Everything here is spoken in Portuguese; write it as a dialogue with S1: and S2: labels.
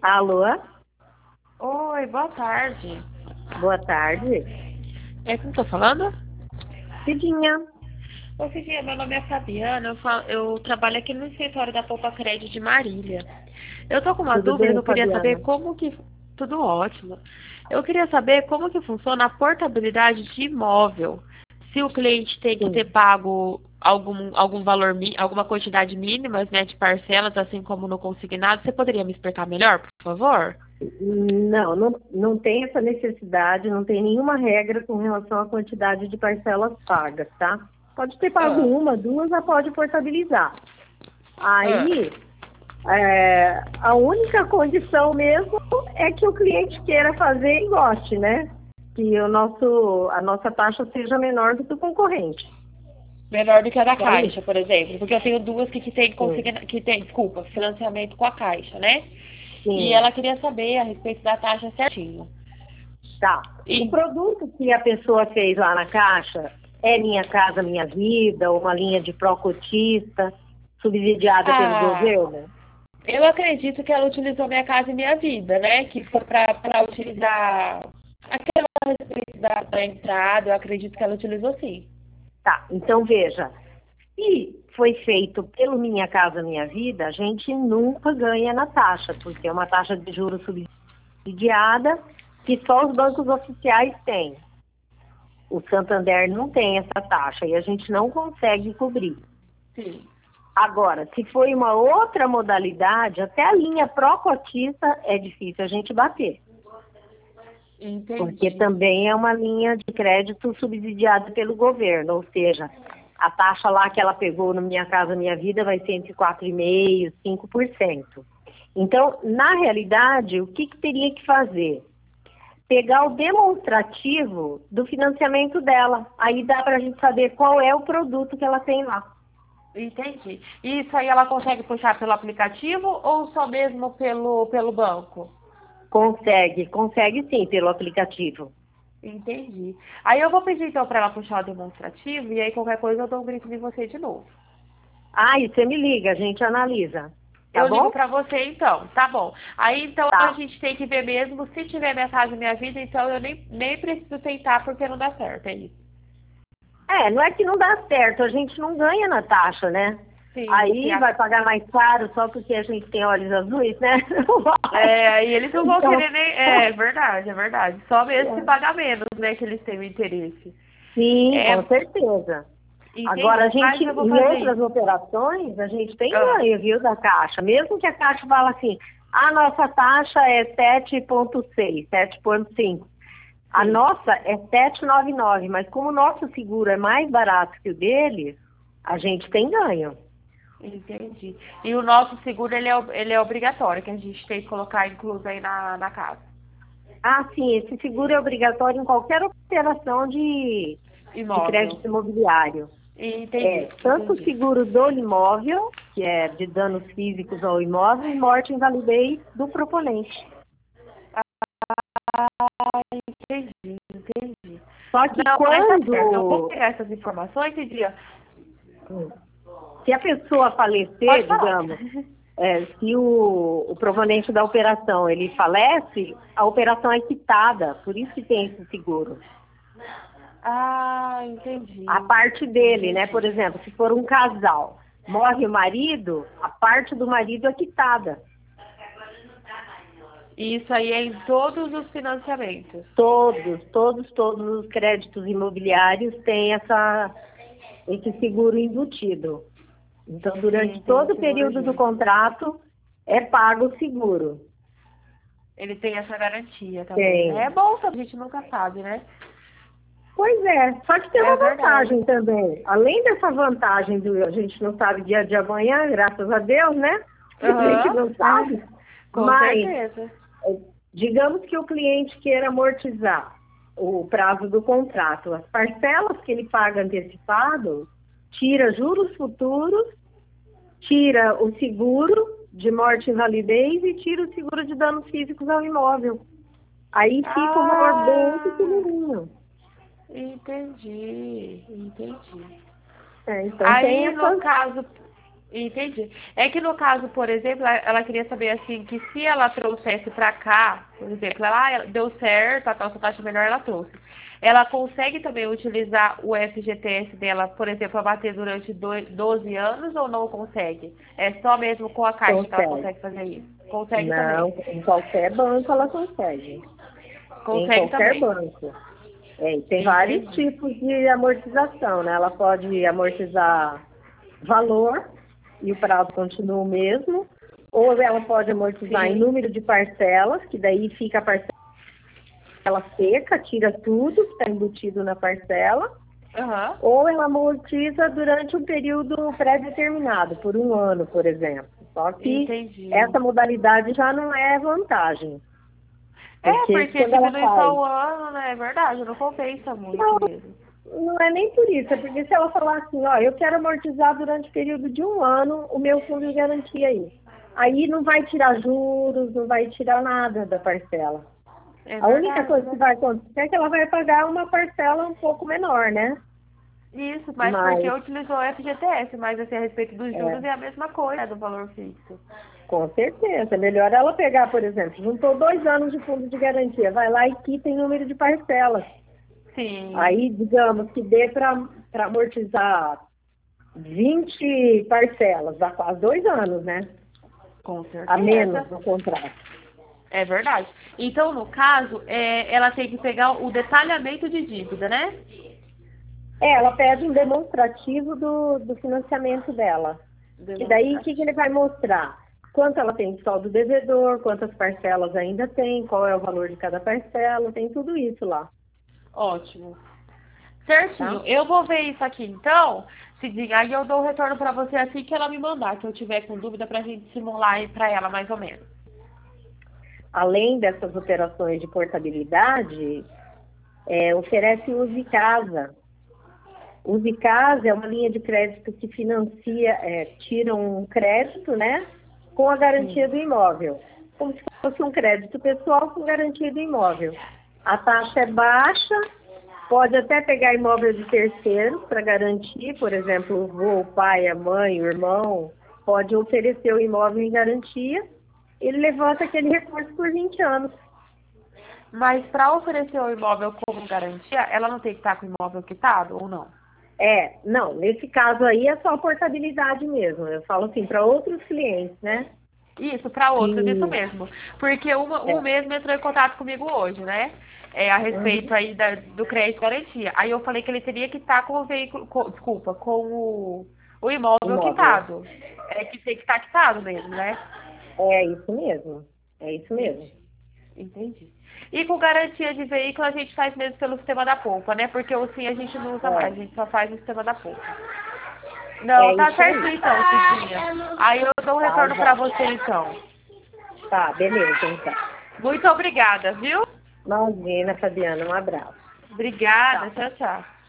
S1: Alô?
S2: Oi, boa tarde.
S1: Boa tarde.
S2: É quem tô falando?
S1: Cidinha.
S2: Ô, Cidinha, meu nome é Fabiana, eu trabalho aqui no escritório da Poupa Crédito de Marília. Eu tô com uma
S1: Tudo
S2: dúvida que
S1: bem,
S2: eu queria saber
S1: Fabiana?
S2: como que... Tudo ótimo. Eu queria saber como que funciona a portabilidade de imóvel. Se o cliente tem que ter
S1: Sim.
S2: pago algum valor, alguma quantidade mínima, né, de parcelas, assim como no consignado, você poderia me explicar melhor, por favor?
S1: Não tem essa necessidade, não tem nenhuma regra com relação à quantidade de parcelas pagas, tá? Pode ter pago
S2: Ah,
S1: uma, duas, já pode portabilizar.
S2: ah.
S1: Aí, a única condição mesmo é que o cliente queira fazer e goste, né? Que a nossa taxa seja menor do que o concorrente.
S2: Menor do que a da
S1: Só isso.
S2: Caixa, por exemplo. Porque eu tenho duas que tem
S1: Sim.
S2: desculpa, financiamento com a Caixa, né? E
S1: Sim.
S2: ela queria saber a respeito da taxa certinho.
S1: Tá. O
S2: E,
S1: produto que a pessoa fez lá na caixa é Minha Casa Minha Vida, uma linha de pró-cotista, subsidiada pelo
S2: ah,
S1: governo?
S2: eu acredito que ela utilizou Minha Casa e Minha Vida, né? Que foi para utilizar aquela a respeito da entrada, eu acredito que ela utilizou sim.
S1: Tá, então veja, se foi feito pelo Minha Casa Minha Vida, a gente nunca ganha na taxa, porque é uma taxa de juros subsidiada que só os bancos oficiais têm. O Santander não tem essa taxa e a gente não consegue cobrir.
S2: Sim,
S1: Agora, se foi uma outra modalidade, até a linha pró-cotista é difícil a gente bater, porque
S2: entendi.
S1: também é uma linha de crédito subsidiada pelo governo, ou seja, a taxa lá que ela pegou no Minha Casa Minha Vida vai ser entre 4,5% e 5%. Então, na realidade, o que teria que fazer? Pegar o demonstrativo do financiamento dela. Aí dá para a gente saber qual é o produto que ela tem lá.
S2: Entendi. E isso aí ela consegue puxar pelo aplicativo ou só mesmo pelo banco?
S1: Consegue sim, pelo aplicativo.
S2: Entendi. Aí eu vou pedir então para ela puxar o demonstrativo e aí qualquer coisa eu dou um grito em você de novo.
S1: Ah, e você me liga, a gente analisa. Tá
S2: Eu ligo
S1: bom?
S2: para você então, tá bom. Aí então a
S1: Tá.
S2: gente tem que ver mesmo, se tiver Minha Casa Minha Vida, então eu nem preciso tentar porque não dá certo, é isso.
S1: Não é que não dá certo, a gente não ganha na taxa, né?
S2: Sim,
S1: Aí vai pagar mais caro só porque a gente tem olhos azuis, né? Não vai.
S2: aí eles não vão
S1: Então,
S2: querer nem. É verdade, é verdade. Só mesmo se pagar menos, né, que eles têm o interesse.
S1: sim,
S2: É,
S1: com certeza. Agora, a
S2: entendi,
S1: gente,
S2: mas eu vou
S1: em
S2: fazer
S1: outras
S2: isso.
S1: operações, a gente tem
S2: Ah,
S1: ganho, viu, da Caixa. Mesmo que a Caixa fala assim, a nossa taxa é 7,6, 7,5. A
S2: sim.
S1: nossa é 799, mas como o nosso seguro é mais barato que o deles, a gente tem ganho.
S2: Entendi. E o nosso seguro, ele é obrigatório, que a gente tem que colocar incluso aí na casa.
S1: Ah, sim, esse seguro é obrigatório em qualquer operação de
S2: Imóvel.
S1: crédito imobiliário.
S2: Entendi,
S1: Tanto o
S2: entendi.
S1: seguro do imóvel, que é de danos físicos ao imóvel, e morte e invalidez do proponente.
S2: Entendi, entendi.
S1: Só que
S2: Não, mas tá certo. Eu vou
S1: quando,
S2: pegar essas informações e dia.
S1: se a pessoa
S2: Pode
S1: falecer,
S2: falar.
S1: digamos, se o proponente da operação ele falece, a operação é quitada, por isso que tem esse seguro.
S2: Ah,
S1: A
S2: entendi.
S1: parte dele, né?
S2: Entendi.
S1: Por exemplo, se for um casal, morre o marido, a parte do marido é quitada.
S2: E isso aí é em todos os financiamentos.
S1: Todos os créditos imobiliários têm esse seguro embutido. Então, durante
S2: Sim, tem
S1: todo
S2: o
S1: o
S2: seguro
S1: período do
S2: junto.
S1: contrato, é pago o seguro.
S2: Ele tem essa garantia também, né? É
S1: Tem.
S2: bom, a gente nunca sabe, né?
S1: Pois é, só que tem
S2: É
S1: uma
S2: verdade.
S1: vantagem também. Além dessa vantagem do a gente não sabe dia de amanhã, graças a Deus, né? A gente
S2: Aham,
S1: não sabe.
S2: com
S1: Mas,
S2: certeza.
S1: digamos que o cliente queira amortizar o prazo do contrato, as parcelas que ele paga antecipado, tira juros futuros, tira o seguro de morte e invalidez e tira o seguro de danos físicos ao imóvel. Aí fica um valor bem
S2: Ah,
S1: pequenininho.
S2: entendi, entendi.
S1: Então tem
S2: Aí, no
S1: essas.
S2: caso, Entendi. É que no caso, por exemplo, ela queria saber assim, que se ela trouxesse pra cá, por exemplo, ela deu certo, a nossa taxa melhor ela trouxe. Ela consegue também utilizar o FGTS dela, por exemplo, a bater durante 12 anos ou não consegue? É só mesmo com a Caixa que ela
S1: Consegue.
S2: consegue fazer isso? Consegue
S1: Não,
S2: também.
S1: em qualquer banco ela consegue. Em
S2: Consegue
S1: qualquer
S2: também.
S1: banco. É, e tem vários
S2: Entendi.
S1: tipos de amortização, né? Ela pode amortizar valor e o prazo continua o mesmo, ou ela pode amortizar em
S2: Sim.
S1: número de parcelas, que daí fica a parcela seca, tira tudo que está embutido na parcela,
S2: Aham.
S1: ou ela amortiza durante um período pré-determinado, por um ano, por exemplo. Só que
S2: Entendi.
S1: essa modalidade já não é vantagem,
S2: É,
S1: porque
S2: porque
S1: quando ela
S2: diminui
S1: faz.
S2: só o ano, né? É verdade, não compensa muito
S1: Não,
S2: mesmo.
S1: não é nem por isso, é porque se ela falar assim, ó, eu quero amortizar durante o período de um ano o meu fundo de garantia aí não vai tirar juros, não vai tirar nada da parcela.
S2: É
S1: A única
S2: verdade,
S1: coisa que
S2: né?
S1: vai acontecer é que ela vai pagar uma parcela um pouco menor, né?
S2: Isso, mas porque
S1: Mas,
S2: utilizou o FGTS, mas assim, a respeito dos
S1: é,
S2: juros é a mesma coisa, né, do valor fixo.
S1: com certeza, é melhor ela pegar, por exemplo, juntou 2 anos de fundo de garantia, vai lá e quita em número de parcelas.
S2: Sim,
S1: Aí, digamos que dê para amortizar 20 parcelas, dá quase 2 anos, né?
S2: com
S1: A
S2: certeza.
S1: menos no contrato.
S2: É verdade. Então, no caso, ela tem que pegar o detalhamento de dívida, né?
S1: É, ela pede um demonstrativo do financiamento dela. E daí, o que ele vai
S2: Demonstrativo.
S1: mostrar? Quanto ela tem de saldo devedor, quantas parcelas ainda tem, qual é o valor de cada parcela, tem tudo isso lá,
S2: Ótimo.
S1: tá?
S2: Certinho. Eu vou ver isso aqui, então. Aí eu dou o retorno pra você assim que ela me mandar, que eu tiver com dúvida pra gente simular aí pra ela, mais ou menos.
S1: Além dessas operações de portabilidade, oferece o Use Casa. O Use Casa é uma linha de crédito que financia, tira um crédito, né, com a garantia
S2: Sim.
S1: do imóvel. Como se fosse um crédito pessoal com garantia do imóvel. A taxa é baixa, pode até pegar imóvel de terceiros para garantir, por exemplo, o avô, o pai, a mãe, o irmão, pode oferecer o imóvel em garantia, ele levanta aquele recurso por 20 anos.
S2: Mas para oferecer o imóvel como garantia, ela não tem que estar com o imóvel quitado ou não?
S1: Não, nesse caso aí é só portabilidade mesmo. Eu falo assim, para outros clientes, né?
S2: Isso, para outros, isso
S1: Que,
S2: mesmo. Porque um
S1: é,
S2: mesmo entrou em contato comigo hoje, né? A respeito
S1: uhum,
S2: aí do crédito garantia. Aí eu falei que ele teria que estar com o veículo, desculpa, com o imóvel
S1: imóvel.
S2: quitado. É que tem que estar quitado mesmo, né?
S1: É isso mesmo. É isso mesmo.
S2: Entendi. Entendi. E com garantia de veículo a gente faz mesmo pelo sistema da polpa, né? Porque o SIM a gente não usa mais, a gente só faz no sistema da polpa. Não,
S1: É
S2: tá
S1: isso
S2: certo
S1: aí.
S2: então, Cidinha. Aí eu dou um
S1: Tá,
S2: retorno pra
S1: já.
S2: você então.
S1: Tá, beleza, então.
S2: Muito obrigada, viu?
S1: Imagina, Fabiana, um abraço.
S2: Obrigada,
S1: Tchau.
S2: tchau, tchau.